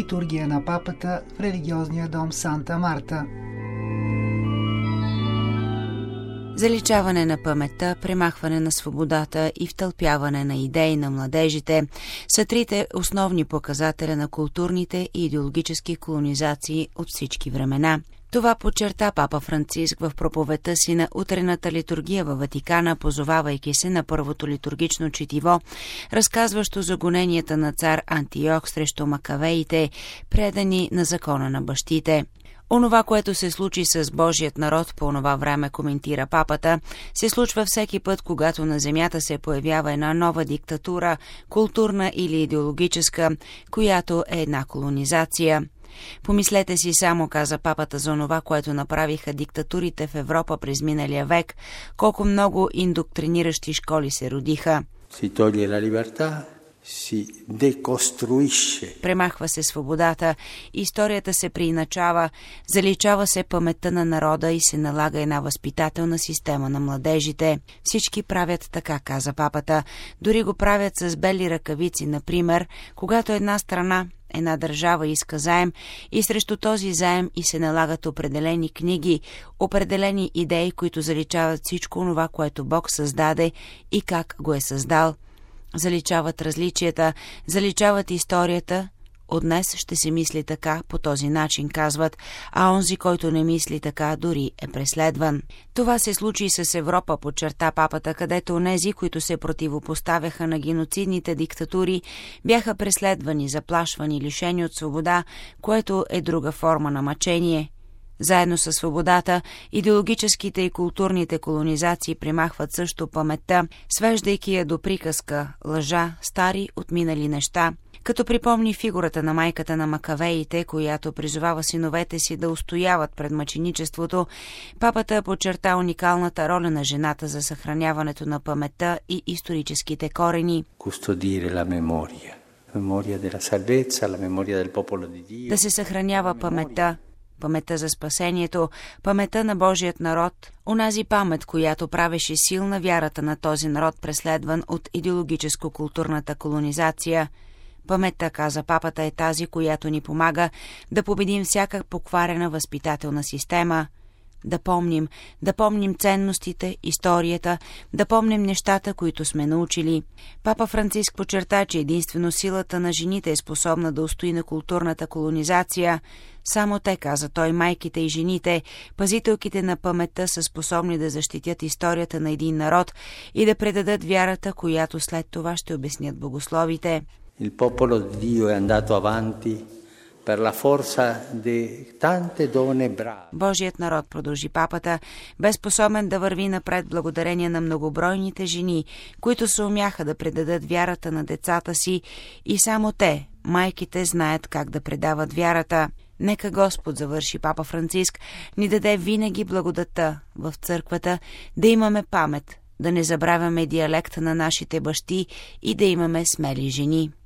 литургия на папата в религиозния дом Санта Марта. Заличаване на паметта, премахване на свободата и втълпяване на идеи на младежите са трите основни показателя на културните и идеологически колонизации от всички времена. Това подчерта папа Франциск в проповедта си на утрената литургия във Ватикана, позовавайки се на първото литургично четиво, разказващо за гоненията на цар Антиох срещу макавеите, предани на закона на бащите. Онова, което се случи с Божият народ по онова време, коментира папата, се случва всеки път, когато на земята се появява една нова диктатура, културна или идеологическа, която е една колонизация. Помислете си само, каза папата, за онова, което направиха диктатурите в Европа през миналия век, колко много индоктриниращи школи се родиха. Си toglie la libertà, си деконструише. Премахва се свободата, историята се преиначава, заличава се паметта на народа и се налага една възпитателна система на младежите. Всички правят така, каза папата. Дори го правят с бели ръкавици, например, когато една страна, една държава иска заем и срещу този заем и се налагат определени книги, определени идеи, които заличават всичко това, което Бог създаде и как го е създал. Заличават различията, заличават историята. От днес ще се мисли така, по този начин, казват, а онзи, който не мисли така, дори е преследван. Това се случи и с Европа, подчерта папата, където онези, които се противопоставяха на геноцидните диктатури, бяха преследвани, заплашвани, лишени от свобода, което е друга форма на мъчение. Заедно със свободата, идеологическите и културните колонизации премахват също паметта, свеждайки я до приказка, лъжа, стари отминали неща. Като припомни фигурата на майката на макавеите, която призовава синовете си да устояват пред мъченичеството, папата подчерта уникалната роля на жената за съхраняването на паметта и историческите корени. Да се съхранява паметта, паметта за спасението, паметта на Божият народ, онази памет, която правеше силна вярата на този народ, преследван от идеологическо-културната колонизация. Паметта, каза папата, е тази, която ни помага да победим всяка покварена възпитателна система. Да помним ценностите, историята, да помним нещата, които сме научили. Папа Франциск подчерта, че единствено силата на жените е способна да устои на културната колонизация. Само те, каза той, майките и жените, пазителките на паметта, са способни да защитят историята на един народ и да предадат вярата, която след това ще обяснят богословите. Il popolo di Dio è andato avanti per la forza di tante donne brave. Божият народ, продължи папата, бе способен да върви напред благодарение на многобройните жени, които се умяха да предадат вярата на децата си, и само те, майките, знаят как да предават вярата. Нека Господ, завърши папа Франциск, ни даде винаги благодата в църквата, да имаме памет, да не забравяме диалекта на нашите бащи и да имаме смели жени.